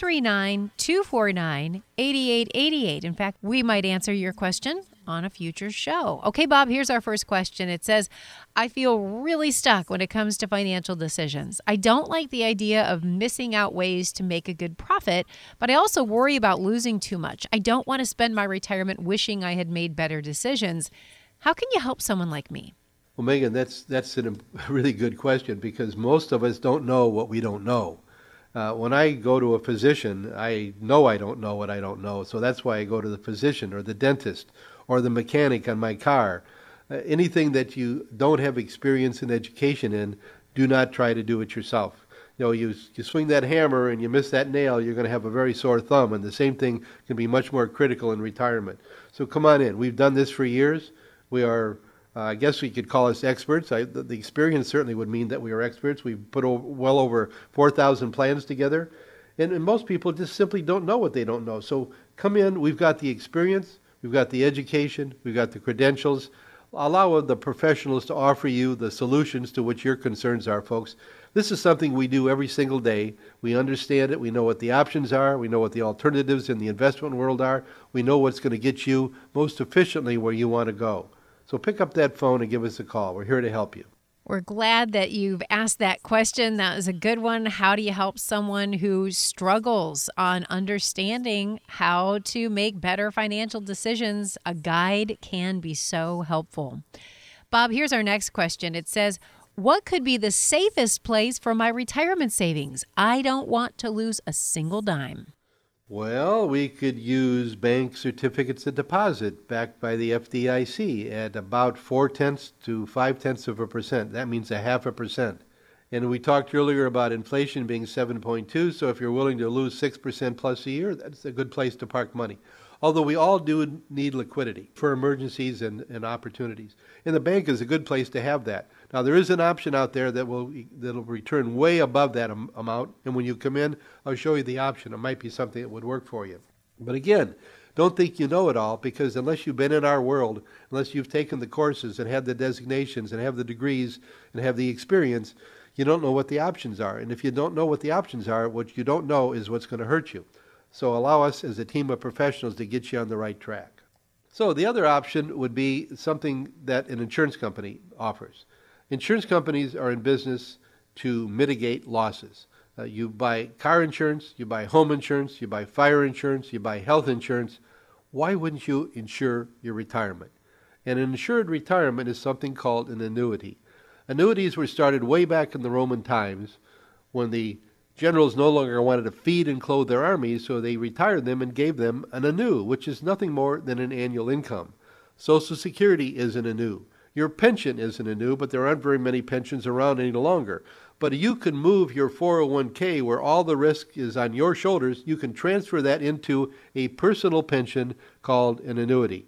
239-249-8888. In fact, we might answer your question on a future show. Okay, Bob, here's our first question. It says, I feel really stuck when it comes to financial decisions. I don't like the idea of missing out ways to make a good profit, but I also worry about losing too much. I don't want to spend my retirement wishing I had made better decisions. How can you help someone like me? Well, Megan, that's a really good question because most of us don't know what we don't know. When I go to a physician, I know I don't know what I don't know, so that's why I go to the physician or the dentist or the mechanic on my car. Anything that you don't have experience and education in, do not try to do it yourself. You know, you swing that hammer and you miss that nail, you're going to have a very sore thumb, and the same thing can be much more critical in retirement. So come on in. We've done this for years. We are, I guess we could call us experts. The experience certainly would mean that we are experts. We've put well over 4,000 plans together, and most people just simply don't know what they don't know. So come in. We've got the experience. We've got the education, we've got the credentials. Allow the professionals to offer you the solutions to what your concerns are, folks. This is something we do every single day. We understand it. We know what the options are. We know what the alternatives in the investment world are. We know what's going to get you most efficiently where you want to go. So pick up that phone and give us a call. We're here to help you. We're glad that you've asked that question. That was a good one. How do you help someone who struggles on understanding how to make better financial decisions? A guide can be so helpful. Bob, here's our next question. It says, what could be the safest place for my retirement savings? I don't want to lose a single dime. Well, we could use bank certificates of deposit backed by the FDIC at about 0.4 to 0.5%. That means 0.5%. And we talked earlier about inflation being 7.2, so if you're willing to lose 6% plus a year, that's a good place to park money. Although we all do need liquidity for emergencies and opportunities. And the bank is a good place to have that. Now, there is an option out there that'll return way above that amount. And when you come in, I'll show you the option. It might be something that would work for you. But again, don't think you know it all, because unless you've been in our world, unless you've taken the courses and had the designations and have the degrees and have the experience, you don't know what the options are. And if you don't know what the options are, what you don't know is what's going to hurt you. So allow us as a team of professionals to get you on the right track. So the other option would be something that an insurance company offers. Insurance companies are in business to mitigate losses. You buy car insurance, you buy home insurance, you buy fire insurance, you buy health insurance. Why wouldn't you insure your retirement? And an insured retirement is something called an annuity. Annuities were started way back in the Roman times when the generals no longer wanted to feed and clothe their armies, so they retired them and gave them an annu, which is nothing more than an annual income. Social Security is an annu. Your pension is an annu, but there aren't very many pensions around any longer. But you can move your 401k where all the risk is on your shoulders. You can transfer that into a personal pension called an annuity.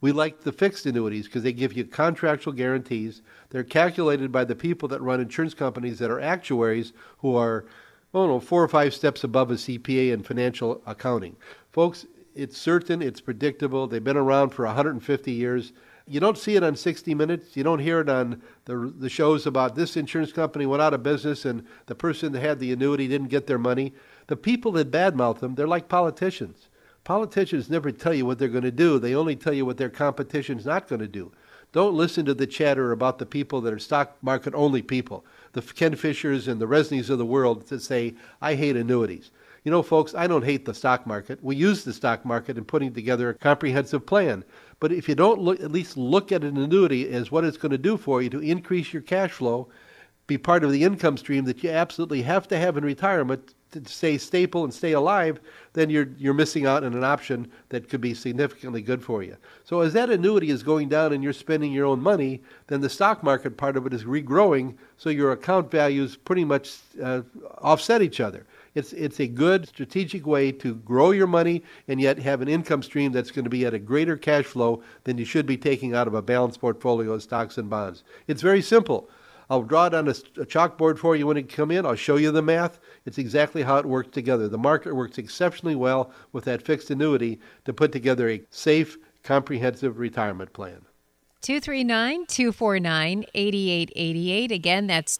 We like the fixed annuities because they give you contractual guarantees. They're calculated by the people that run insurance companies that are actuaries who are, 4 or 5 steps above a CPA in financial accounting. Folks, it's certain, it's predictable. They've been around for 150 years. You don't see it on 60 Minutes. You don't hear it on the shows about this insurance company went out of business and the person that had the annuity didn't get their money. The people that badmouth them, they're like politicians. Politicians never tell you what they're going to do. They only tell you what their competition's not going to do. Don't listen to the chatter about the people that are stock market only people, the Ken Fishers and the Resnies of the world that say, I hate annuities. You know, folks, I don't hate the stock market. We use the stock market in putting together a comprehensive plan. But if you don't at least look at an annuity as what it's going to do for you to increase your cash flow, be part of the income stream that you absolutely have to have in retirement to stay staple and stay alive, then you're missing out on an option that could be significantly good for you. So as that annuity is going down and you're spending your own money, then the stock market part of it is regrowing, so your account values pretty much offset each other. It's a good strategic way to grow your money and yet have an income stream that's going to be at a greater cash flow than you should be taking out of a balanced portfolio of stocks and bonds. It's very simple. I'll draw it on a chalkboard for you when you come in. I'll show you the math. It's exactly how it works together. The market works exceptionally well with that fixed annuity to put together a safe, comprehensive retirement plan. 239-249-8888. Again, that's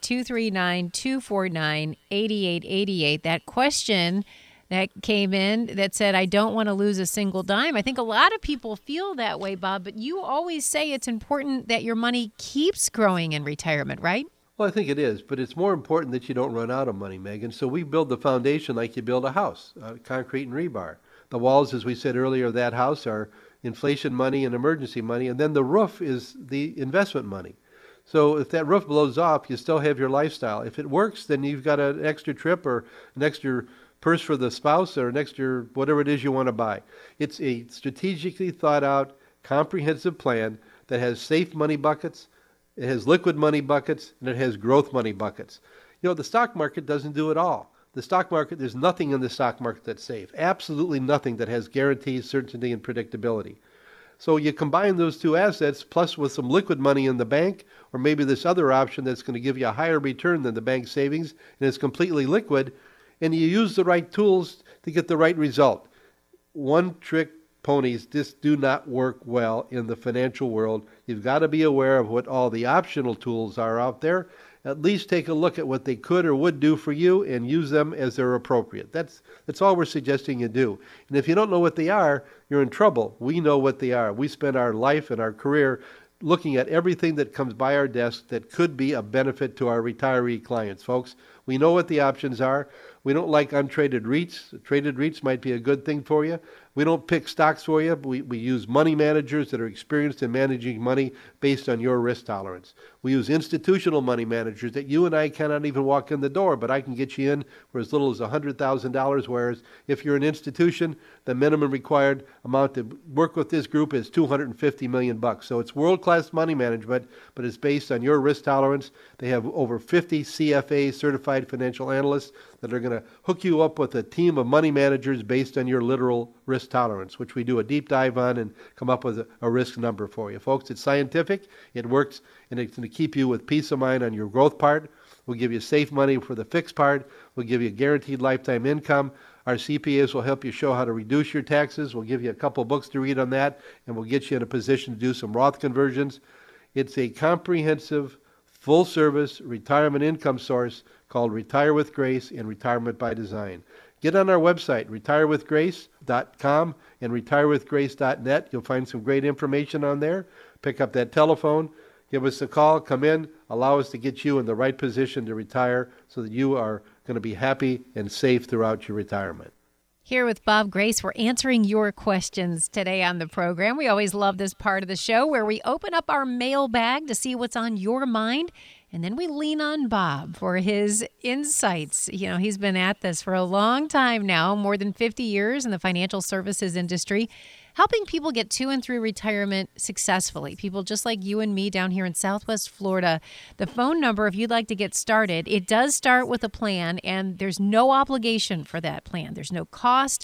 239-249-8888. That question that came in that said, I don't want to lose a single dime. I think a lot of people feel that way, Bob, but you always say it's important that your money keeps growing in retirement, right? Well, I think it is, but it's more important that you don't run out of money, Megan. So we build the foundation like you build a house, concrete and rebar. The walls, as we said earlier, of that house are inflation money and emergency money, and then the roof is the investment money. So if that roof blows off, you still have your lifestyle. If it works, then you've got an extra trip or an extra purse for the spouse or an extra whatever it is you want to buy. It's a strategically thought out, comprehensive plan that has safe money buckets, it has liquid money buckets, and it has growth money buckets. You know, the stock market doesn't do it all. The stock market, there's nothing in the stock market that's safe. Absolutely nothing that has guarantees, certainty, and predictability. So you combine those two assets plus with some liquid money in the bank, or maybe this other option that's going to give you a higher return than the bank savings, and it's completely liquid, and you use the right tools to get the right result. One-trick ponies just do not work well in the financial world. You've got to be aware of what all the optional tools are out there. At least take a look at what they could or would do for you and use them as they're appropriate. That's all we're suggesting you do. And if you don't know what they are, you're in trouble. We know what they are. We spend our life and our career looking at everything that comes by our desk that could be a benefit to our retiree clients, folks. We know what the options are. We don't like untraded REITs. Traded REITs might be a good thing for you. We don't pick stocks for you. We use money managers that are experienced in managing money based on your risk tolerance. We use institutional money managers that you and I cannot even walk in the door, but I can get you in for as little as $100,000, whereas if you're an institution, the minimum required amount to work with this group is $250 million. So it's world-class money management, but it's based on your risk tolerance. They have over 50 CFA certified financial analysts that are going to hook you up with a team of money managers based on your literal risk tolerance, which we do a deep dive on and come up with a risk number for you. Folks, it's scientific, it works, and it's going to keep you with peace of mind on your growth part. We'll give you safe money for the fixed part. We'll give you guaranteed lifetime income. Our CPAs will help you show how to reduce your taxes. We'll give you a couple books to read on that, and we'll get you in a position to do some Roth conversions. It's a comprehensive, full-service retirement income source called Retire with Grace and Retirement by Design. Get on our website, retirewithgrace.com and retirewithgrace.net. You'll find some great information on there. Pick up that telephone, give us a call, come in, allow us to get you in the right position to retire so that you are going to be happy and safe throughout your retirement. Here with Bob Grace, we're answering your questions today on the program. We always love this part of the show where we open up our mailbag to see what's on your mind, and then we lean on Bob for his insights. You know, he's been at this for a long time now, more than 50 years in the financial services industry, helping people get to and through retirement successfully. People just like you and me down here in Southwest Florida. The phone number, if you'd like to get started, it does start with a plan, and there's no obligation for that plan. There's no cost.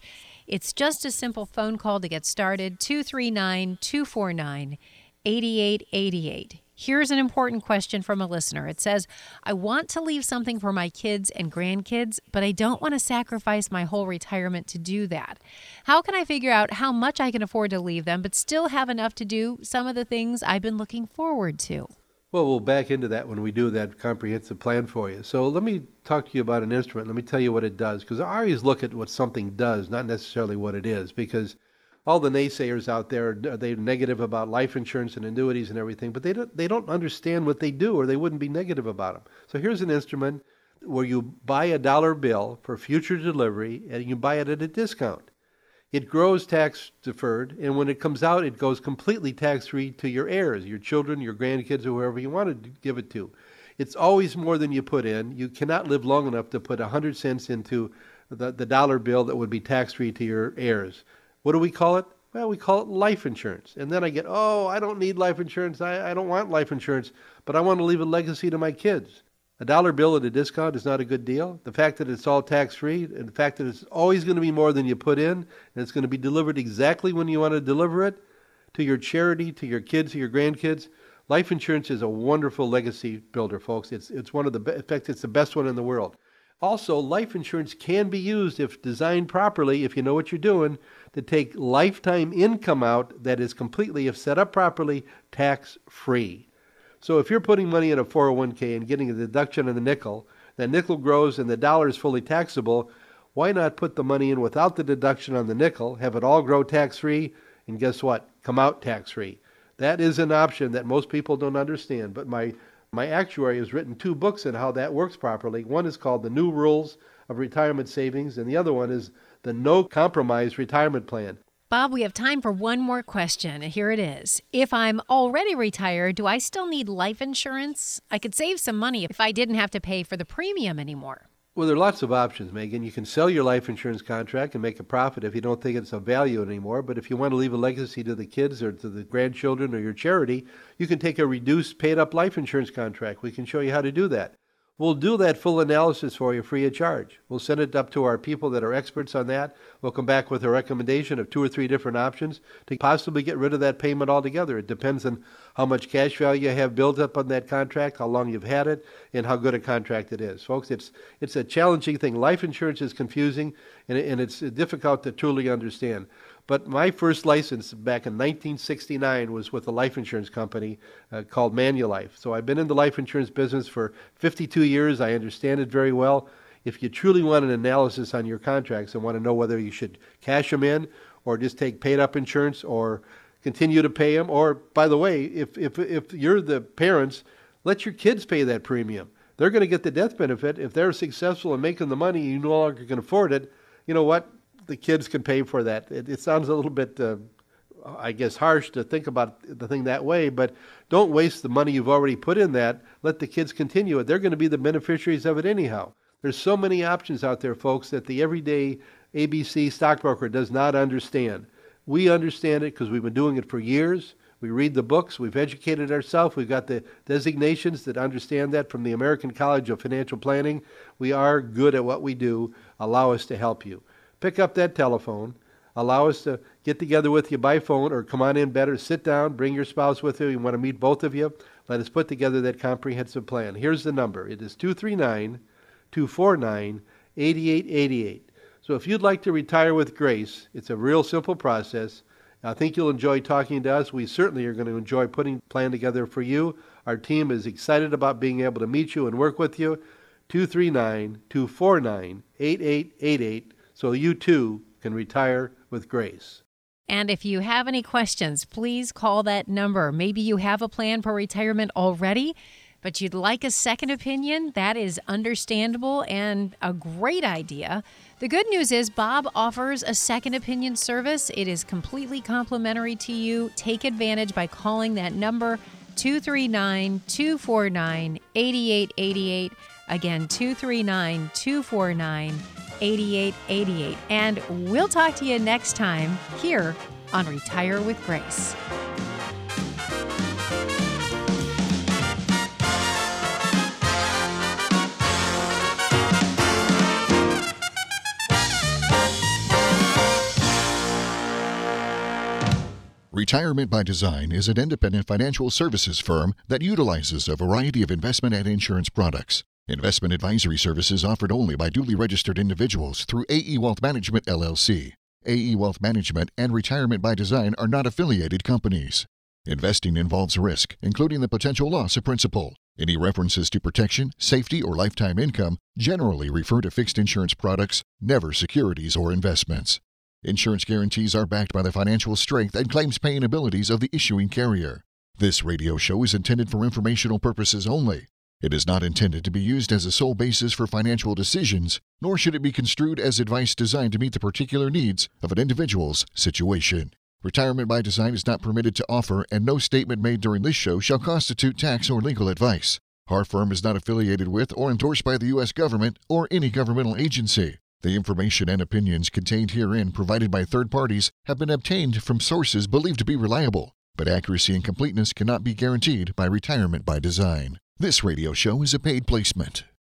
It's just a simple phone call to get started, 239-249-8888. Here's an important question from a listener. It says, I want to leave something for my kids and grandkids, but I don't want to sacrifice my whole retirement to do that. How can I figure out how much I can afford to leave them, but still have enough to do some of the things I've been looking forward to? Well, we'll back into that when we do that comprehensive plan for you. So let me talk to you about an instrument. Let me tell you what it does, because I always look at what something does, not necessarily what it is, because all the naysayers out there, they're negative about life insurance and annuities and everything, but they don't understand what they do, or they wouldn't be negative about them. So here's an instrument where you buy a dollar bill for future delivery, and you buy it at a discount. It grows tax deferred, and when it comes out, it goes completely tax-free to your heirs, your children, your grandkids, or whoever you want to give it to. It's always more than you put in. You cannot live long enough to put 100 cents into the dollar bill that would be tax-free to your heirs. What do we call it? Well, we call it life insurance. And then I get, I don't need life insurance. I don't want life insurance, but I want to leave a legacy to my kids. A dollar bill at a discount is not a good deal. The fact that it's all tax-free, and the fact that it's always going to be more than you put in, and it's going to be delivered exactly when you want to deliver it to your charity, to your kids, to your grandkids. Life insurance is a wonderful legacy builder, folks. It's one of the in fact, it's the best one in the world. Also, life insurance can be used, if designed properly, if you know what you're doing, to take lifetime income out that is completely, if set up properly, tax-free. So if you're putting money in a 401k and getting a deduction on the nickel, that nickel grows and the dollar is fully taxable, why not put the money in without the deduction on the nickel, have it all grow tax-free, and guess what? Come out tax-free. That is an option that most people don't understand, but my actuary has written 2 books on how that works properly. One is called The New Rules of Retirement Savings, and the other one is The No Compromise Retirement Plan. Bob, we have time for one more question. Here it is. If I'm already retired, do I still need life insurance? I could save some money if I didn't have to pay for the premium anymore. Well, there are lots of options, Megan. You can sell your life insurance contract and make a profit if you don't think it's of value anymore. But if you want to leave a legacy to the kids or to the grandchildren or your charity, you can take a reduced paid-up life insurance contract. We can show you how to do that. We'll do that full analysis for you free of charge. We'll send it up to our people that are experts on that. We'll come back with a recommendation of 2 or 3 different options to possibly get rid of that payment altogether. It depends on how much cash value you have built up on that contract, how long you've had it, and how good a contract it is. Folks, it's a challenging thing. Life insurance is confusing, and it's difficult to truly understand. But my first license back in 1969 was with a life insurance company called Manulife. So I've been in the life insurance business for 52 years. I understand it very well. If you truly want an analysis on your contracts and want to know whether you should cash them in or just take paid-up insurance or continue to pay them, or, by the way, if you're the parents, let your kids pay that premium. They're going to get the death benefit. If they're successful in making the money and you no longer can afford it, you know what? The kids can pay for that. It sounds a little bit, harsh to think about the thing that way, but don't waste the money you've already put in that. Let the kids continue it. They're going to be the beneficiaries of it anyhow. There's so many options out there, folks, that the everyday ABC stockbroker does not understand. We understand it because we've been doing it for years. We read the books. We've educated ourselves. We've got the designations that understand that from the American College of Financial Planning. We are good at what we do. Allow us to help you. Pick up that telephone. Allow us to get together with you by phone, or come on in better. Sit down. Bring your spouse with you. You want to meet both of you. Let us put together that comprehensive plan. Here's the number. It is 239-249-8888. So if you'd like to retire with grace, it's a real simple process. I think you'll enjoy talking to us. We certainly are going to enjoy putting a plan together for you. Our team is excited about being able to meet you and work with you. 239-249-8888. So you too can retire with grace. And if you have any questions, please call that number. Maybe you have a plan for retirement already, but you'd like a second opinion. That is understandable and a great idea. The good news is Bob offers a second opinion service. It is completely complimentary to you. Take advantage by calling that number, 239-249-8888. Again, 239-249-8888. And we'll talk to you next time here on Retire with Grace. Retirement by Design is an independent financial services firm that utilizes a variety of investment and insurance products. Investment advisory services offered only by duly registered individuals through AE Wealth Management, LLC. AE Wealth Management and Retirement by Design are not affiliated companies. Investing involves risk, including the potential loss of principal. Any references to protection, safety, or lifetime income generally refer to fixed insurance products, never securities or investments. Insurance guarantees are backed by the financial strength and claims-paying abilities of the issuing carrier. This radio show is intended for informational purposes only. It is not intended to be used as a sole basis for financial decisions, nor should it be construed as advice designed to meet the particular needs of an individual's situation. Retirement by Design is not permitted to offer, and no statement made during this show shall constitute tax or legal advice. Our firm is not affiliated with or endorsed by the U.S. government or any governmental agency. The information and opinions contained herein provided by third parties have been obtained from sources believed to be reliable, but accuracy and completeness cannot be guaranteed by Retirement by Design. This radio show is a paid placement.